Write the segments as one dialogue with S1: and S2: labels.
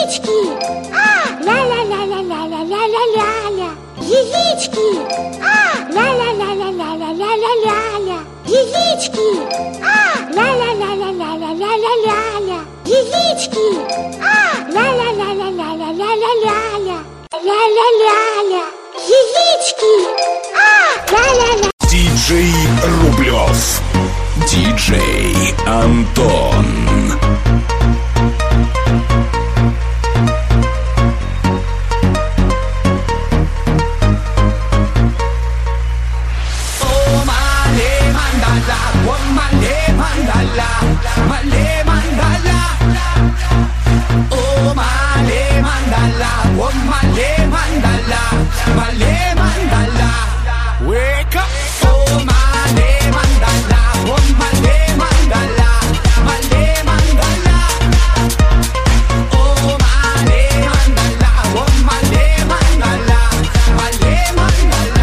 S1: Яички! Ля-ля-ля-ля-ля-ля-ля-ля-ля-ля! Яички! Ля-ля-ля-ля-ля-ля-ля-ля-ля-ля! Яички! Ля-ля-ля-ля-ля-ля-ля-ля-ля! Яички! Ля-ля-ля-ля-ля-ля-ля-ля-ля! Ля-ля-ля-ля! Яички! Ля-ля-ля!
S2: Диджей Рублев, диджей Антон.
S3: Wake up, oh male mandala, oh male mandala, male mandala, oh male mandala, oh male mandala, male mandala.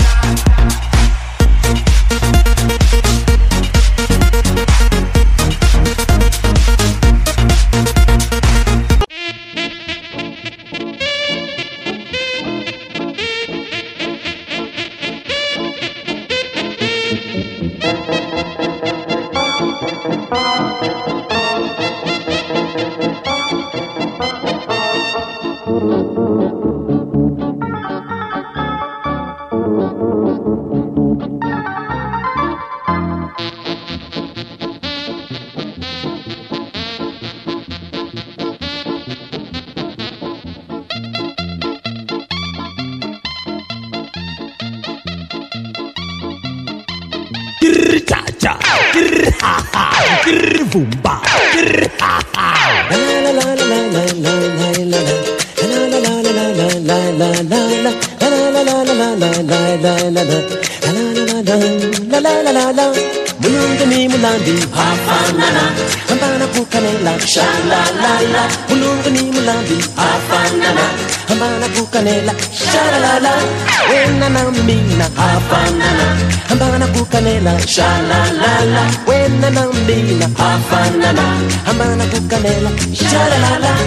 S4: Cha-cha, ha-ha, boomba, ha-ha. La la la la la la la la la la la la la la la la la. Mulungu ni mulandi, hafanana. Hambana kukanela, shalalala. Mulungu ni mulandi, hafanana. Hambana kukanela, shalalala. Wena na mina, hafanana. Hambana kukanela, shalalala. Wena na mina, hafanana. Hambana kukanela, shalalala.